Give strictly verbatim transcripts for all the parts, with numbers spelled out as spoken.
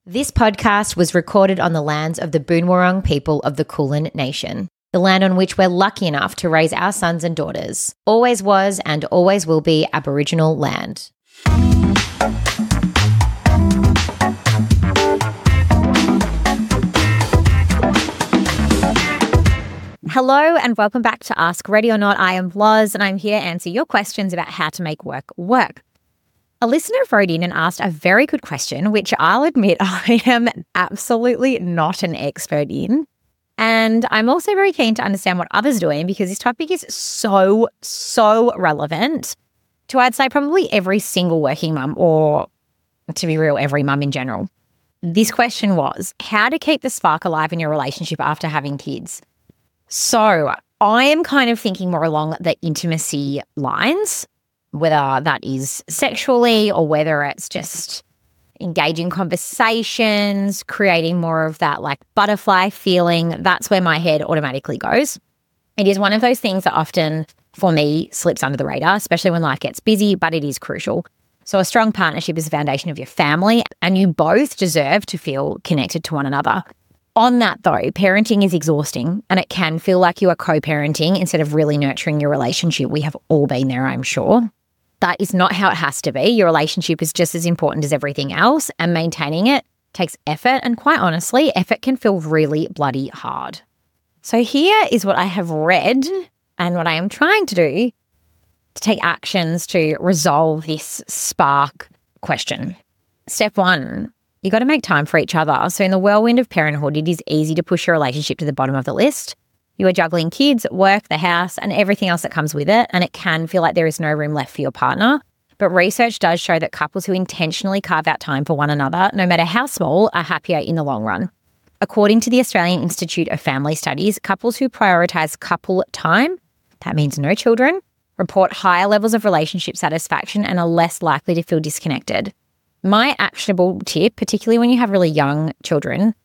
This podcast was recorded on the lands of the Boon Wurrung people of the Kulin Nation, the land on which we're lucky enough to raise our sons and daughters. Always was and always will be Aboriginal land. Hello and welcome back to Ask Ready or Not. I am Loz and I'm here to answer your questions about how to make work work. A listener wrote in and asked a very good question, which I'll admit I am absolutely not an expert in. And I'm also very keen to understand what others are doing because this topic is so, so relevant to, I'd say, probably every single working mum, or to be real, every mum in general. This question was, how to keep the spark alive in your relationship after having kids? So I am kind of thinking more along the intimacy lines, whether that is sexually or whether it's just engaging conversations, creating more of that like butterfly feeling. That's where my head automatically goes. It is one of those things that often, for me, slips under the radar, especially when life gets busy, but it is crucial. So a strong partnership is the foundation of your family, and you both deserve to feel connected to one another. On that though, parenting is exhausting and it can feel like you are co-parenting instead of really nurturing your relationship. We have all been there, I'm sure. That is not how it has to be. Your relationship is just as important as everything else, and maintaining it takes effort. And quite honestly, effort can feel really bloody hard. So here is what I have read and what I am trying to do to take actions to resolve this spark question. Step one, you got to make time for each other. So in the whirlwind of parenthood, it is easy to push your relationship to the bottom of the list. You are juggling kids, work, the house, and everything else that comes with it, and it can feel like there is no room left for your partner. But research does show that couples who intentionally carve out time for one another, no matter how small, are happier in the long run. According to the Australian Institute of Family Studies, couples who prioritise couple time, that means no children, report higher levels of relationship satisfaction and are less likely to feel disconnected. My actionable tip, particularly when you have really young children,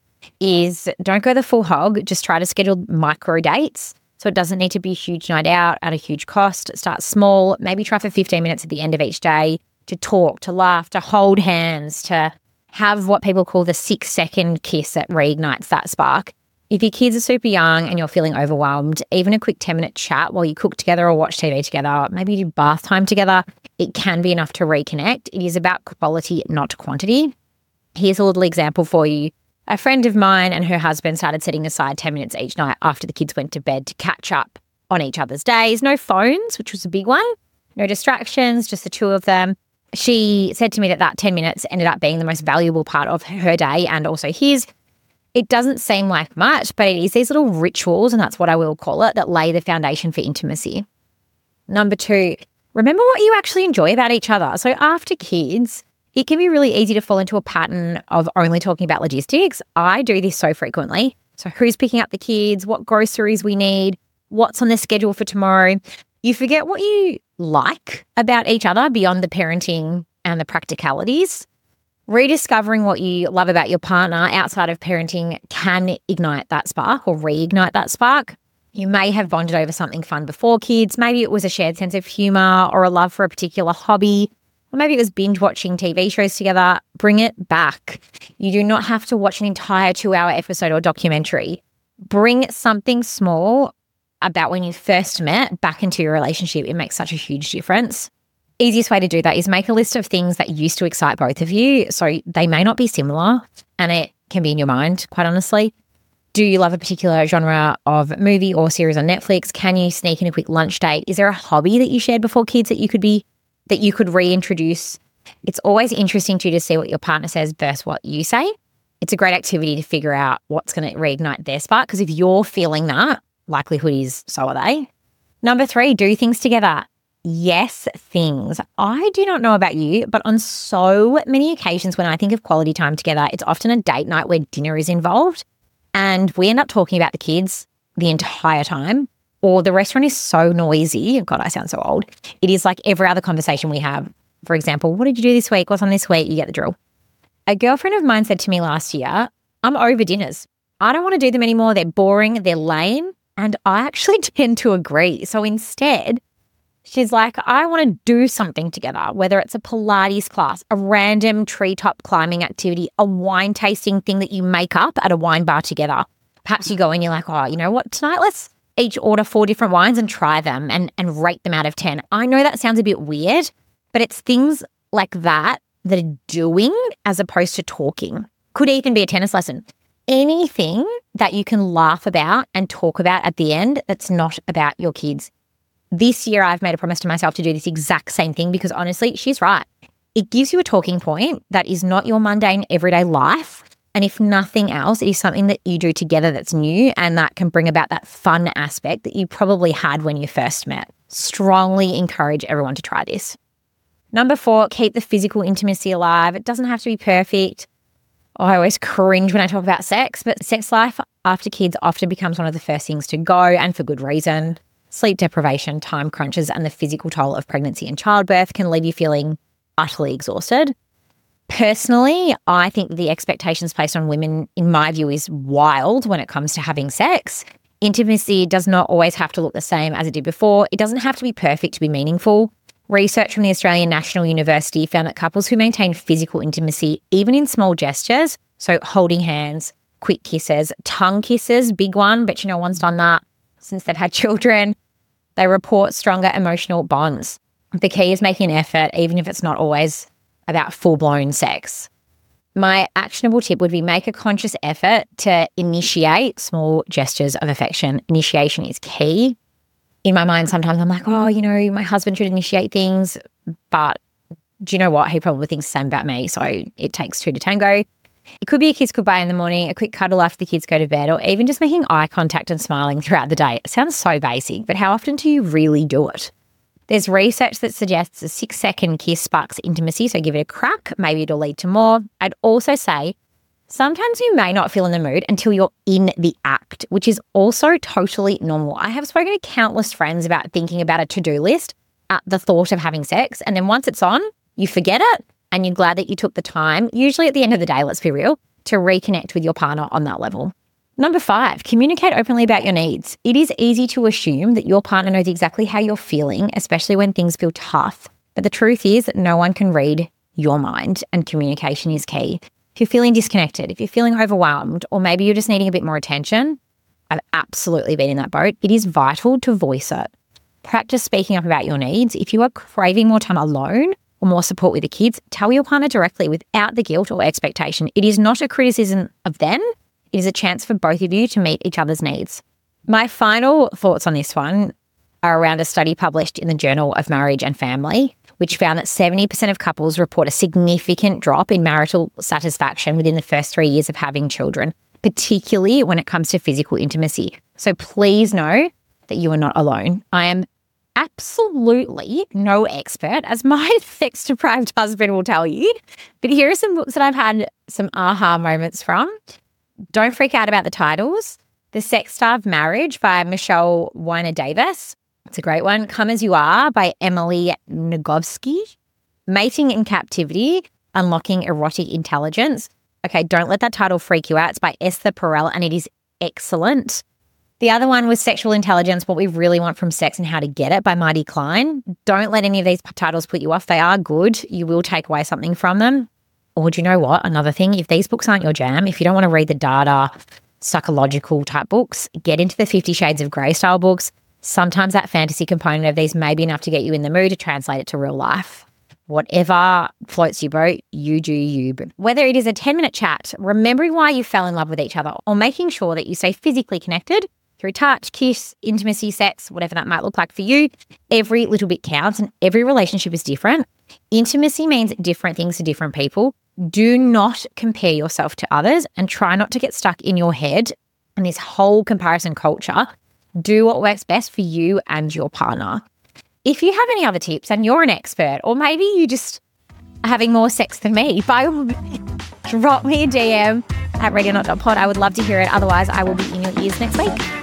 is don't go the full hog. Just try to schedule micro dates. So it doesn't need to be a huge night out at a huge cost. Start small. Maybe try for fifteen minutes at the end of each day to talk, to laugh, to hold hands, to have what people call the six second kiss that reignites that spark. If your kids are super young and you're feeling overwhelmed, even a quick ten minute chat while you cook together or watch T V together, maybe you do bath time together, it can be enough to reconnect. It is about quality, not quantity. Here's a little example for you. A friend of mine and her husband started setting aside ten minutes each night after the kids went to bed to catch up on each other's days. No phones, which was a big one. No distractions, just the two of them. She said to me that that ten minutes ended up being the most valuable part of her day and also his. It doesn't seem like much, but it is these little rituals, and that's what I will call it, that lay the foundation for intimacy. Number two, remember what you actually enjoy about each other. So after kids, it can be really easy to fall into a pattern of only talking about logistics. I do this so frequently. So who's picking up the kids, what groceries we need, what's on the schedule for tomorrow. You forget what you like about each other beyond the parenting and the practicalities. Rediscovering what you love about your partner outside of parenting can ignite that spark or reignite that spark. You may have bonded over something fun before kids. Maybe it was a shared sense of humour or a love for a particular hobby. Or maybe it was binge watching T V shows together. Bring it back. You do not have to watch an entire two-hour episode or documentary. Bring something small about when you first met back into your relationship. It makes such a huge difference. Easiest way to do that is make a list of things that used to excite both of you. So they may not be similar and it can be in your mind, quite honestly. Do you love a particular genre of movie or series on Netflix? Can you sneak in a quick lunch date? Is there a hobby that you shared before kids that you could be that you could reintroduce? It's always interesting to you to see what your partner says versus what you say. It's a great activity to figure out what's going to reignite their spark, because if you're feeling that, likelihood is so are they. Number three, do things together. Yes, things. I do not know about you, but on so many occasions when I think of quality time together, it's often a date night where dinner is involved and we end up talking about the kids the entire time. Or the restaurant is so noisy. God, I sound so old. It is like every other conversation we have. For example, what did you do this week? What's on this week? You get the drill. A girlfriend of mine said to me last year, I'm over dinners. I don't want to do them anymore. They're boring. They're lame. And I actually tend to agree. So instead, She's like, I want to do something together, whether it's a Pilates class, a random treetop climbing activity, a wine tasting thing that you make up at a wine bar together. Perhaps you go and you're like, oh, you know what, tonight let's each order four different wines and try them and, and rate them out of ten. I know that sounds a bit weird, but it's things like that that are doing as opposed to talking. Could even be a tennis lesson. Anything that you can laugh about and talk about at the end that's not about your kids. This year, I've made a promise to myself to do this exact same thing because honestly, she's right. It gives you a talking point that is not your mundane everyday life. And if nothing else, it is something that you do together that's new and that can bring about that fun aspect that you probably had when you first met. Strongly encourage everyone to try this. Number four, keep the physical intimacy alive. It doesn't have to be perfect. Oh, I always cringe when I talk about sex, but sex life after kids often becomes one of the first things to go, and for good reason. Sleep deprivation, time crunches, and the physical toll of pregnancy and childbirth can leave you feeling utterly exhausted. Personally, I think the expectations placed on women, in my view, is wild when it comes to having sex. Intimacy does not always have to look the same as it did before. It doesn't have to be perfect to be meaningful. Research from the Australian National University found that couples who maintain physical intimacy, even in small gestures, so holding hands, quick kisses, tongue kisses, big one, but you know, one's done that since they've had children, they report stronger emotional bonds. The key is making an effort, even if it's not always about full-blown sex. My actionable tip would be make a conscious effort to initiate small gestures of affection. Initiation is key. In my mind, sometimes I'm like, oh, you know, my husband should initiate things, but do you know what? He probably thinks the same about me, so it takes two to tango. It could be a kiss goodbye in the morning, a quick cuddle after the kids go to bed, or even just making eye contact and smiling throughout the day. It sounds so basic, but how often do you really do it? There's research that suggests a six-second kiss sparks intimacy, so give it a crack. Maybe it'll lead to more. I'd also say sometimes you may not feel in the mood until you're in the act, which is also totally normal. I have spoken to countless friends about thinking about a to-do list at the thought of having sex, and then once it's on, you forget it, and you're glad that you took the time, usually at the end of the day, let's be real, to reconnect with your partner on that level. Number five, communicate openly about your needs. It is easy to assume that your partner knows exactly how you're feeling, especially when things feel tough. But the truth is that no one can read your mind, and communication is key. If you're feeling disconnected, if you're feeling overwhelmed, or maybe you're just needing a bit more attention, I've absolutely been in that boat. It is vital to voice it. Practice speaking up about your needs. If you are craving more time alone or more support with the kids, tell your partner directly without the guilt or expectation. It is not a criticism of them. It is a chance for both of you to meet each other's needs. My final thoughts on this one are around a study published in the Journal of Marriage and Family, which found that seventy percent of couples report a significant drop in marital satisfaction within the first three years of having children, particularly when it comes to physical intimacy. So please know that you are not alone. I am absolutely no expert, as my sex-deprived husband will tell you, but here are some books that I've had some aha moments from. Don't freak out about the titles. The Sex-Starved Marriage by Michelle Weiner Davis. It's a great one. Come As You Are by Emily Nagoski. Mating in Captivity, Unlocking Erotic Intelligence. Okay, don't let that title freak you out. It's by Esther Perel, and it is excellent. The other one was Sexual Intelligence, What We Really Want from Sex and How to Get It by Marty Klein. Don't let any of these titles put you off. They are good. You will take away something from them. Or do you know what? Another thing, if these books aren't your jam, if you don't want to read the data, psychological type books, get into the Fifty Shades of Grey style books. Sometimes that fantasy component of these may be enough to get you in the mood to translate it to real life. Whatever floats your boat, you do you. But whether it is a ten-minute chat, remembering why you fell in love with each other, or making sure that you stay physically connected through touch, kiss, intimacy, sex, whatever that might look like for you, every little bit counts and every relationship is different. Intimacy means different things to different people. Do not compare yourself to others and try not to get stuck in your head in this whole comparison culture. Do what works best for you and your partner. If you have any other tips and you're an expert, or maybe you just are having more sex than me, by all means, drop me a D M at radio not dot pod. I would love to hear it. Otherwise, I will be in your ears next week.